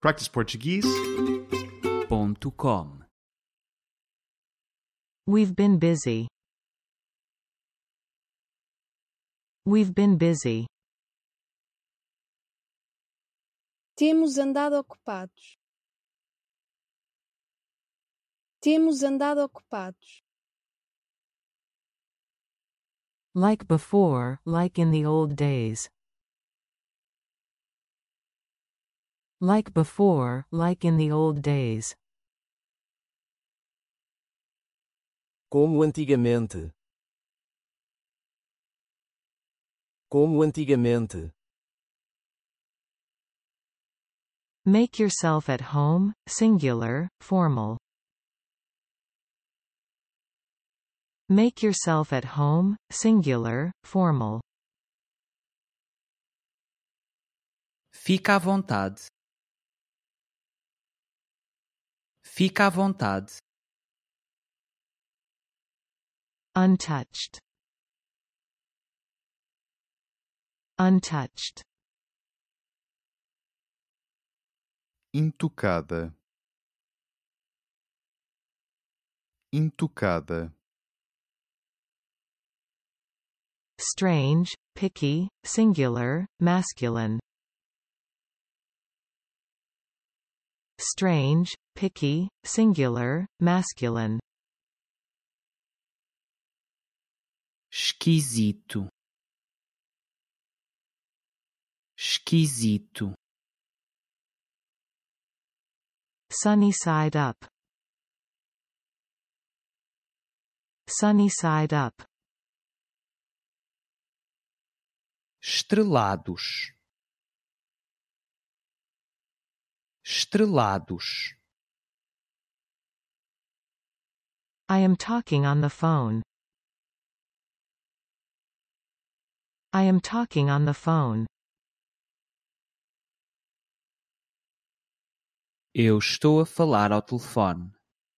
practiceportuguese.com. We've been busy. We've been busy. Temos andado ocupados. Temos andado ocupados. Like before, like in the old days. Like before, like in the old days. Como antigamente. Como antigamente. Make yourself at home, singular, formal. Make yourself at home, singular, formal. Fica à vontade. Fica à vontade. Untouched. Untouched. Intocada. Intocada. Strange, picky, singular, masculine. Strange, picky, singular, masculine. Esquisito. Esquisito. Sunny side up. Sunny side up. Estrelados. Estrelados. I am talking on the phone. I am talking on the phone. Eu estou a falar ao telefone.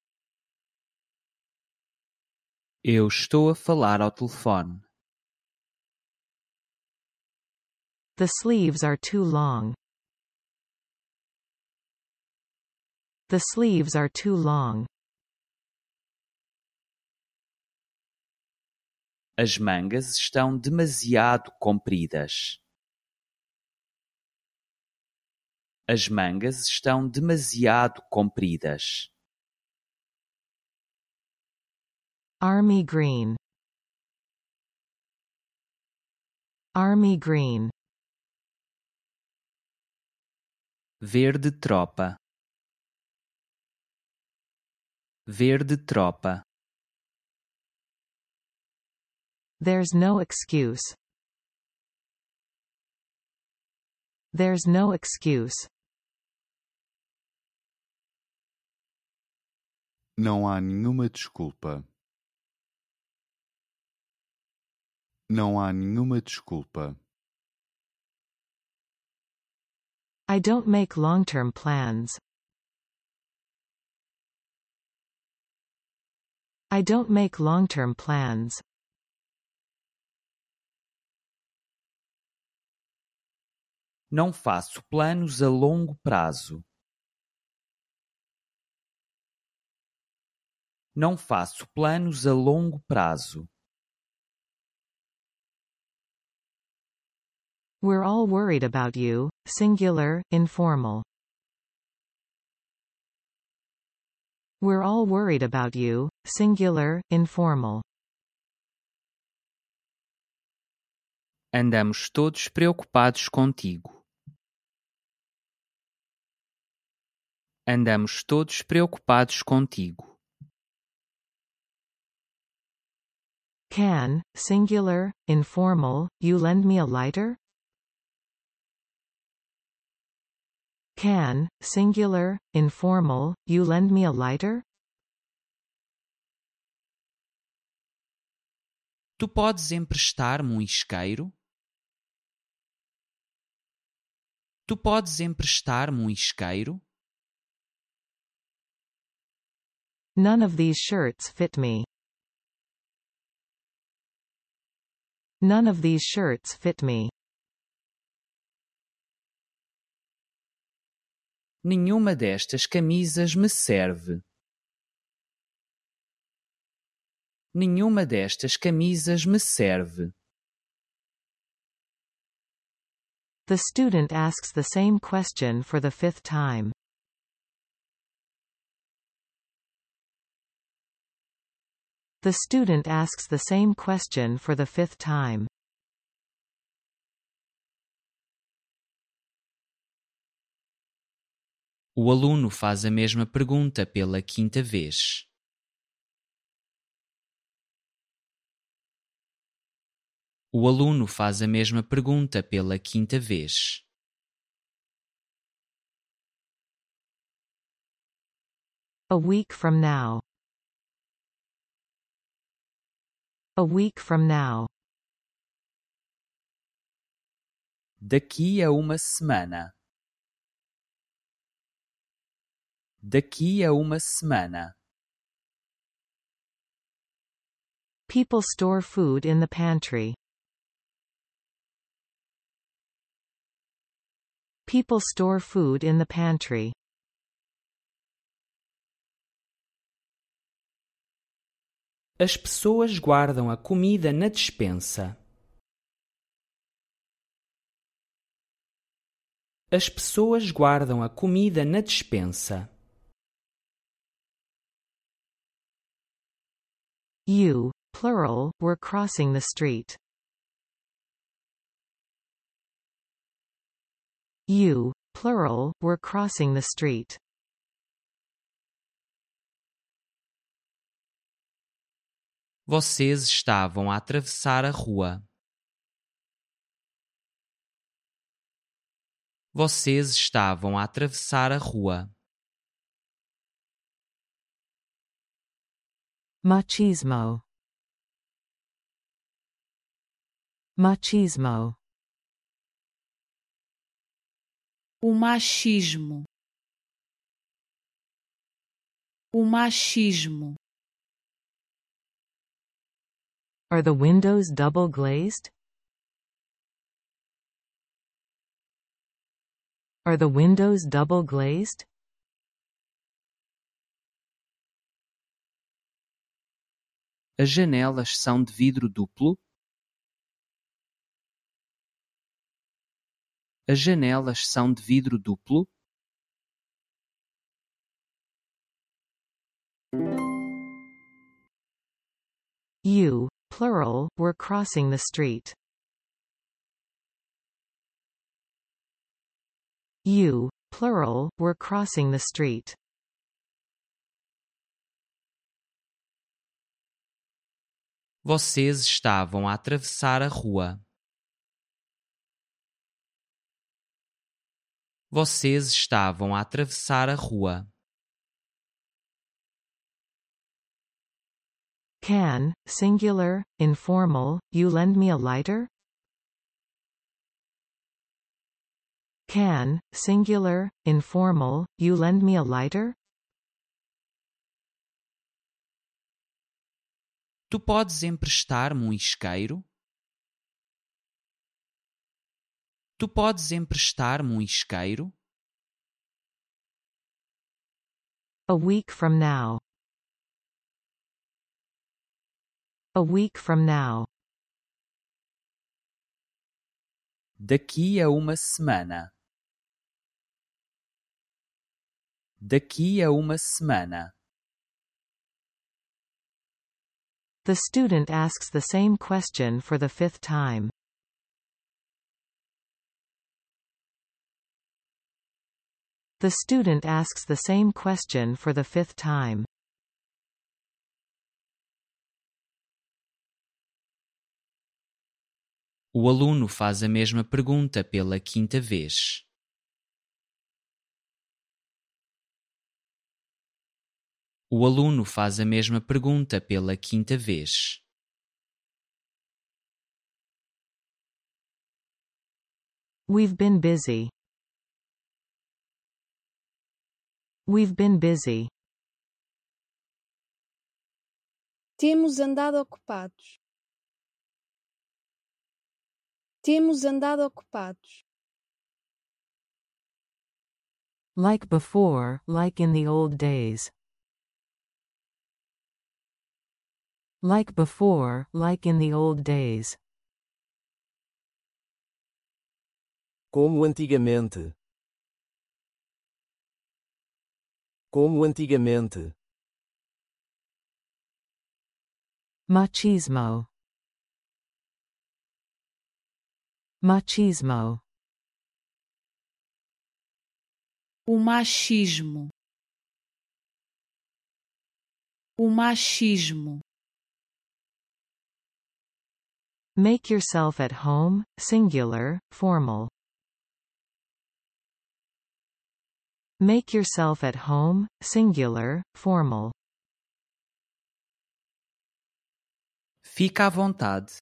Eu estou a falar ao telefone. The sleeves are too long. The sleeves are too long. As mangas estão demasiado compridas. As mangas estão demasiado compridas. Army green. Army green. Verde tropa. Verde tropa. There's no excuse. There's no excuse. Não há nenhuma desculpa. Não há nenhuma desculpa. I don't make long-term plans. I don't make long-term plans. Não faço planos a longo prazo. Não faço planos a longo prazo. We're all worried about you, singular, informal. We're all worried about you, singular, informal. Andamos todos preocupados contigo. Andamos todos preocupados contigo. Can, singular, informal, you lend me a lighter? Can, singular, informal, you lend me a lighter? Tu podes emprestar-me um isqueiro? Tu podes emprestar-me um isqueiro? None of these shirts fit me. None of these shirts fit me. Nenhuma destas camisas me serve. Nenhuma destas camisas me serve. The student asks the same question for the fifth time. The student asks the same question for the fifth time. O aluno faz a mesma pergunta pela quinta vez. O aluno faz a mesma pergunta pela quinta vez. A week from now. A week from now. Daqui a uma semana. Daqui a uma semana. People store food in the pantry. People store food in the pantry. As pessoas guardam a comida na despensa. As pessoas guardam a comida na despensa. You, plural, were crossing the street. You, plural, were crossing the street. Vocês estavam a atravessar a rua. Vocês estavam a atravessar a rua. Machismo. Machismo. O machismo. O machismo. Are the windows double glazed? Are the windows double glazed? As janelas são de vidro duplo? As janelas são de vidro duplo? You, plural, were crossing the street. You, plural, were crossing the street. Vocês estavam a atravessar a rua. Vocês estavam a atravessar a rua. Can, singular, informal, you lend me a lighter? Can, singular, informal, you lend me a lighter? Tu podes emprestar-me um isqueiro? Tu podes emprestar-me um isqueiro? A week from now. A week from now. Daqui a uma semana. Daqui a uma semana. The student asks the same question for the fifth time. The student asks the same question for the fifth time. O aluno faz a mesma pergunta pela quinta vez. O aluno faz a mesma pergunta pela quinta vez. We've been busy. We've been busy. Temos andado ocupados. Temos andado ocupados. Like before, like in the old days. Like before, like in the old days. Como antigamente. Como antigamente. Machismo. Machismo. O machismo. O machismo. Make yourself at home, singular, formal. Make yourself at home, singular, formal. Fica à vontade.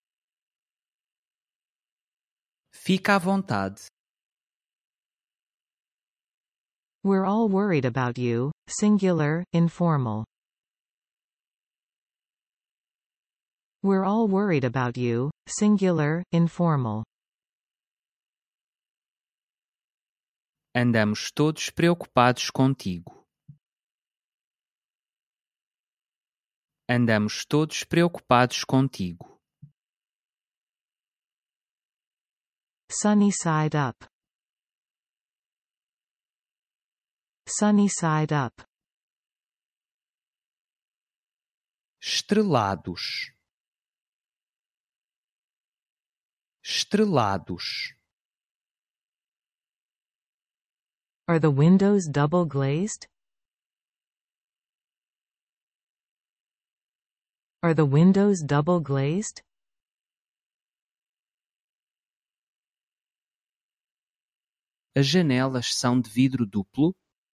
Fica à vontade. We're all worried about you, singular, informal. We're all worried about you, singular, informal. Andamos todos preocupados contigo. Andamos todos preocupados contigo. Sunny side up. Sunny side up. Estrelados. Estrelados. Are the windows double glazed? Are the windows double glazed? As janelas são de vidro duplo?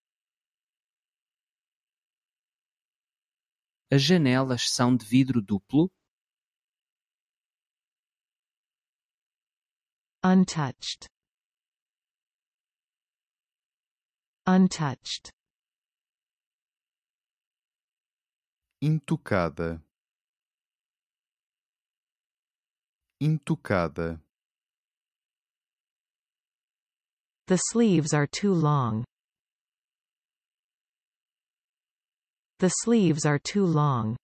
As janelas são de vidro duplo? Untouched. Untouched. Intocada. Intocada. The sleeves are too long. The sleeves are too long.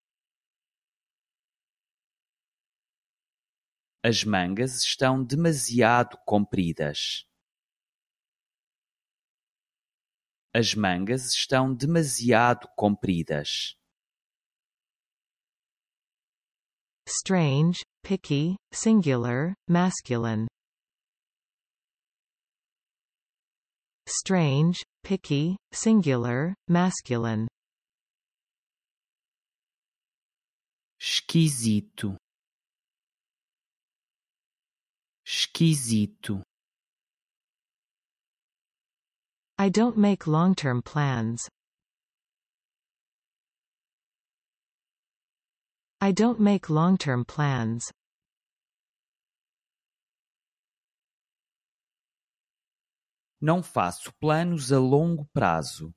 As mangas estão demasiado compridas. As mangas estão demasiado compridas. Strange, picky, singular, masculine. Strange, picky, singular, masculine. Esquisito. Esquisito. I don't make long-term plans. I don't make long-term plans. Não faço planos a longo prazo.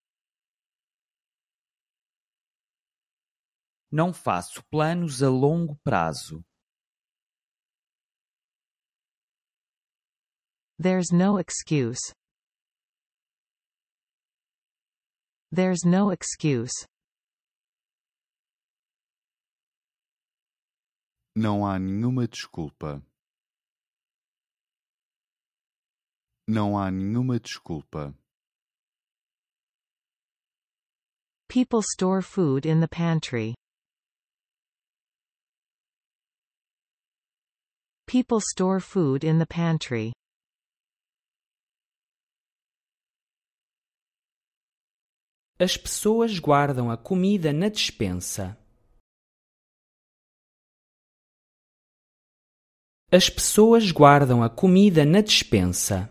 Não faço planos a longo prazo. There's no excuse. There's no excuse. Não há nenhuma desculpa. Não há nenhuma desculpa. People store food in the pantry. People store food in the pantry. As pessoas guardam a comida na despensa. As pessoas guardam a comida na despensa.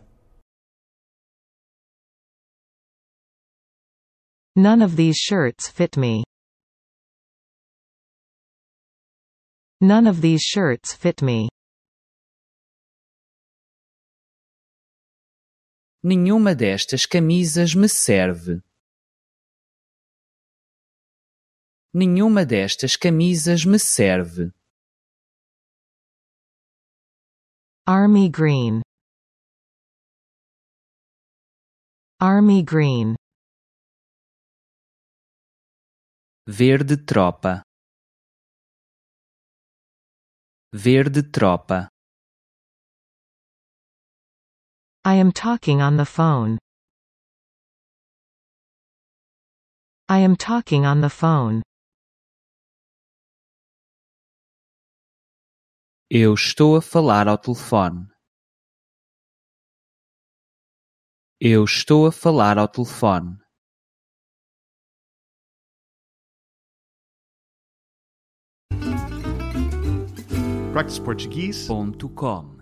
None of these shirts fit me. None of these shirts fit me. Nenhuma destas camisas me serve. Nenhuma destas camisas me serve. Army green. Army green. Verde tropa. Verde tropa. I am talking on the phone. I am talking on the phone. Eu estou a falar ao telefone. Eu estou a falar ao telefone. practiceportuguese.com